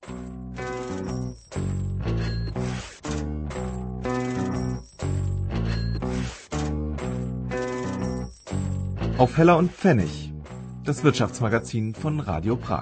Auf Heller und Pfennig, das Wirtschaftsmagazin von Radio Prag.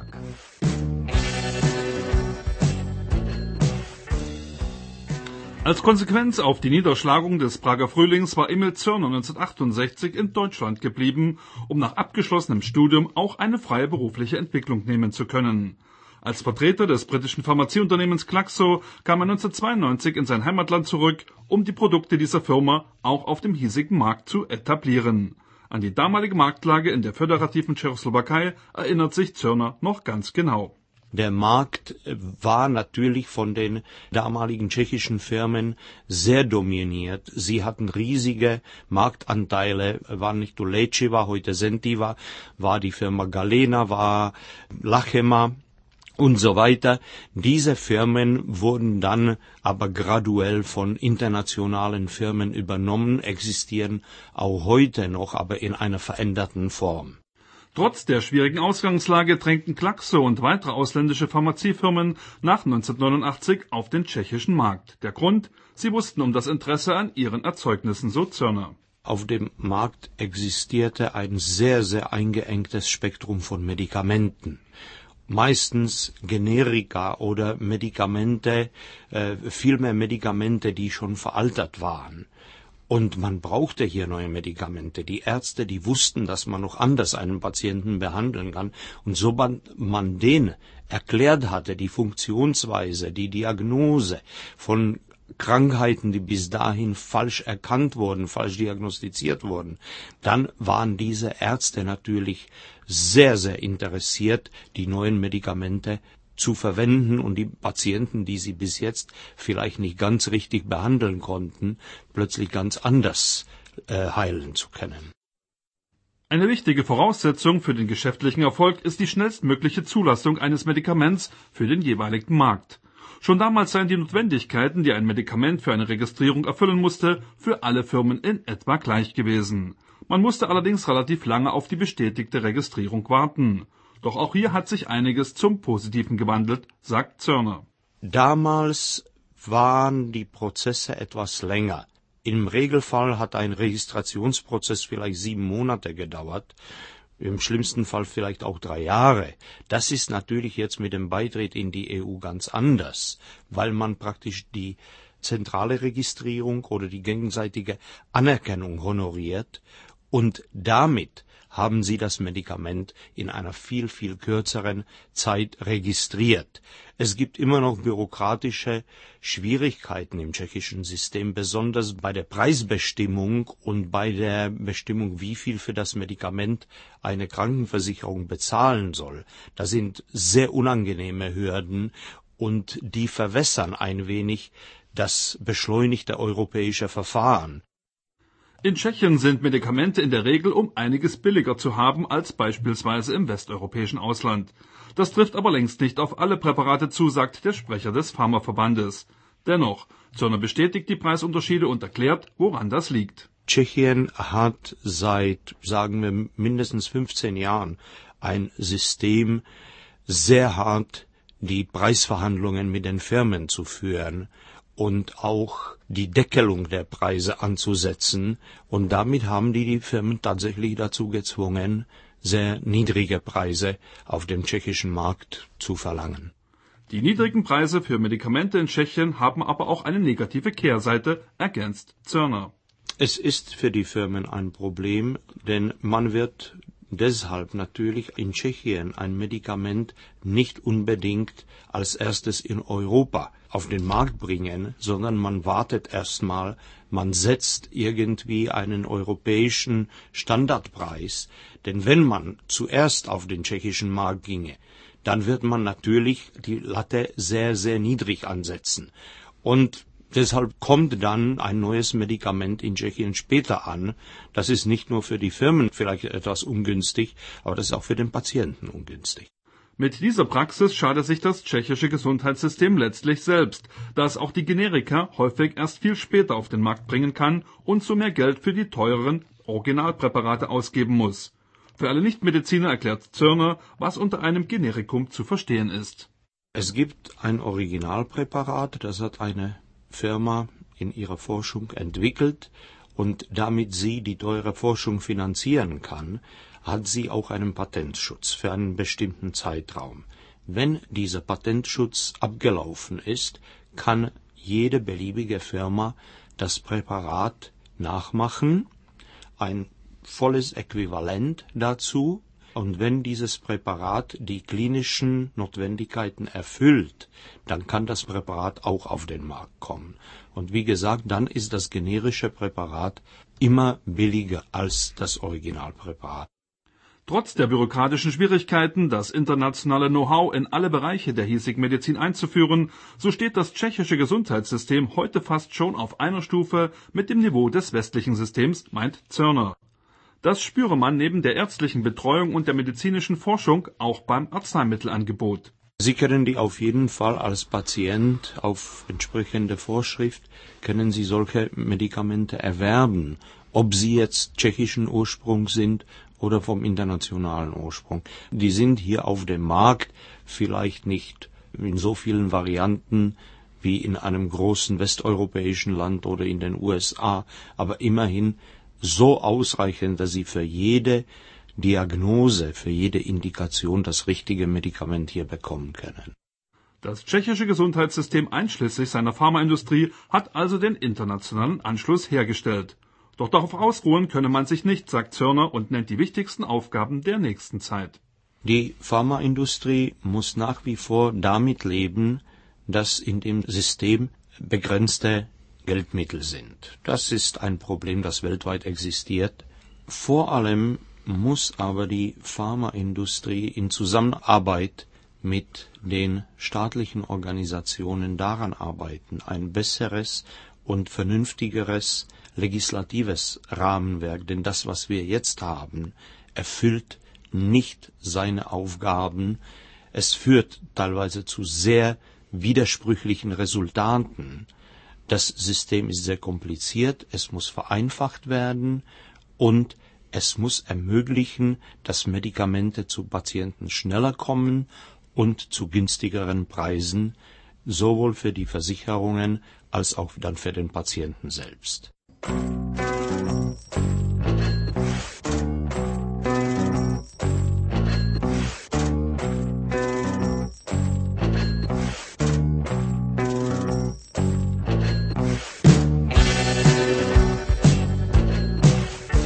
Als Konsequenz auf die Niederschlagung des Prager Frühlings war Emil Zörner 1968 in Deutschland geblieben, um nach abgeschlossenem Studium auch eine freie berufliche Entwicklung nehmen zu können. Als Vertreter des britischen Pharmazieunternehmens Glaxo kam er 1992 in sein Heimatland zurück, um die Produkte dieser Firma auch auf dem hiesigen Markt zu etablieren. An die damalige Marktlage in der föderativen Tschechoslowakei erinnert sich Zörner noch ganz genau. Der Markt war natürlich von den damaligen tschechischen Firmen sehr dominiert. Sie hatten riesige Marktanteile, war nicht nur Léčiva, heute Zentiva, war die Firma Galena, war Lachema und so weiter. Diese Firmen wurden dann aber graduell von internationalen Firmen übernommen, existieren auch heute noch, aber in einer veränderten Form. Trotz der schwierigen Ausgangslage drängten Glaxo und weitere ausländische Pharmaziefirmen nach 1989 auf den tschechischen Markt. Der Grund? Sie wussten um das Interesse an ihren Erzeugnissen, so Zörner. Auf dem Markt existierte ein sehr, sehr eingeengtes Spektrum von Medikamenten. Meistens Generika oder Medikamente, vielmehr Medikamente, die schon veraltet waren. Und man brauchte hier neue Medikamente. Die Ärzte, die wussten, dass man noch anders einen Patienten behandeln kann. Und sobald man denen erklärt hatte, die Funktionsweise, die Diagnose von Krankheiten, die bis dahin falsch erkannt wurden, falsch diagnostiziert wurden, dann waren diese Ärzte natürlich sehr, sehr interessiert, die neuen Medikamente zu verwenden und die Patienten, die sie bis jetzt vielleicht nicht ganz richtig behandeln konnten, plötzlich ganz anders heilen zu können. Eine wichtige Voraussetzung für den geschäftlichen Erfolg ist die schnellstmögliche Zulassung eines Medikaments für den jeweiligen Markt. Schon damals seien die Notwendigkeiten, die ein Medikament für eine Registrierung erfüllen musste, für alle Firmen in etwa gleich gewesen. Man musste allerdings relativ lange auf die bestätigte Registrierung warten. Doch auch hier hat sich einiges zum Positiven gewandelt, sagt Zörner. Damals waren die Prozesse etwas länger. Im Regelfall hat ein Registrationsprozess vielleicht 7 Monate gedauert, im schlimmsten Fall vielleicht auch 3 Jahre. Das ist natürlich jetzt mit dem Beitritt in die EU ganz anders, weil man praktisch die zentrale Registrierung oder die gegenseitige Anerkennung honoriert und damit haben sie das Medikament in einer viel, viel kürzeren Zeit registriert. Es gibt immer noch bürokratische Schwierigkeiten im tschechischen System, besonders bei der Preisbestimmung und bei der Bestimmung, wie viel für das Medikament eine Krankenversicherung bezahlen soll. Das sind sehr unangenehme Hürden und die verwässern ein wenig das beschleunigte europäische Verfahren. In Tschechien sind Medikamente in der Regel um einiges billiger zu haben als beispielsweise im westeuropäischen Ausland. Das trifft aber längst nicht auf alle Präparate zu, sagt der Sprecher des Pharmaverbandes. Dennoch, Zörner bestätigt die Preisunterschiede und erklärt, woran das liegt. Tschechien hat seit, sagen wir, mindestens 15 Jahren ein System, sehr hart die Preisverhandlungen mit den Firmen zu führen und auch die Deckelung der Preise anzusetzen. Und damit haben die Firmen tatsächlich dazu gezwungen, sehr niedrige Preise auf dem tschechischen Markt zu verlangen. Die niedrigen Preise für Medikamente in Tschechien haben aber auch eine negative Kehrseite, ergänzt Zörner. Es ist für die Firmen ein Problem, denn man wird deshalb natürlich in Tschechien ein Medikament nicht unbedingt als erstes in Europa auf den Markt bringen, sondern man wartet erstmal, man setzt irgendwie einen europäischen Standardpreis. Denn wenn man zuerst auf den tschechischen Markt ginge, dann wird man natürlich die Latte sehr, sehr niedrig ansetzen. Und deshalb kommt dann ein neues Medikament in Tschechien später an. Das ist nicht nur für die Firmen vielleicht etwas ungünstig, aber das ist auch für den Patienten ungünstig. Mit dieser Praxis schadet sich das tschechische Gesundheitssystem letztlich selbst, da es auch die Generika häufig erst viel später auf den Markt bringen kann und so mehr Geld für die teureren Originalpräparate ausgeben muss. Für alle Nichtmediziner erklärt Zörner, was unter einem Generikum zu verstehen ist. Es gibt ein Originalpräparat, das hat eine Firma in ihrer Forschung entwickelt, und damit sie die teure Forschung finanzieren kann, hat sie auch einen Patentschutz für einen bestimmten Zeitraum. Wenn dieser Patentschutz abgelaufen ist, kann jede beliebige Firma das Präparat nachmachen, ein volles Äquivalent dazu, und wenn dieses Präparat die klinischen Notwendigkeiten erfüllt, dann kann das Präparat auch auf den Markt kommen. Und wie gesagt, dann ist das generische Präparat immer billiger als das Originalpräparat. Trotz der bürokratischen Schwierigkeiten, das internationale Know-how in alle Bereiche der hiesigen Medizin einzuführen, so steht das tschechische Gesundheitssystem heute fast schon auf einer Stufe mit dem Niveau des westlichen Systems, meint Zörner. Das spüre man neben der ärztlichen Betreuung und der medizinischen Forschung auch beim Arzneimittelangebot. Sie können die auf jeden Fall als Patient auf entsprechende Vorschrift, können Sie solche Medikamente erwerben, ob sie jetzt tschechischen Ursprungs sind oder vom internationalen Ursprung. Die sind hier auf dem Markt vielleicht nicht in so vielen Varianten wie in einem großen westeuropäischen Land oder in den USA, aber immerhin so ausreichend, dass Sie für jede Diagnose, für jede Indikation das richtige Medikament hier bekommen können. Das tschechische Gesundheitssystem einschließlich seiner Pharmaindustrie hat also den internationalen Anschluss hergestellt. Doch darauf ausruhen könne man sich nicht, sagt Zörner und nennt die wichtigsten Aufgaben der nächsten Zeit. Die Pharmaindustrie muss nach wie vor damit leben, dass in dem System begrenzte Geldmittel sind. Das ist ein Problem, das weltweit existiert. Vor allem muss aber die Pharmaindustrie in Zusammenarbeit mit den staatlichen Organisationen daran arbeiten, ein besseres und vernünftigeres legislatives Rahmenwerk, denn das, was wir jetzt haben, erfüllt nicht seine Aufgaben. Es führt teilweise zu sehr widersprüchlichen Resultaten. Das System ist sehr kompliziert, es muss vereinfacht werden und es muss ermöglichen, dass Medikamente zu Patienten schneller kommen und zu günstigeren Preisen, sowohl für die Versicherungen als auch dann für den Patienten selbst.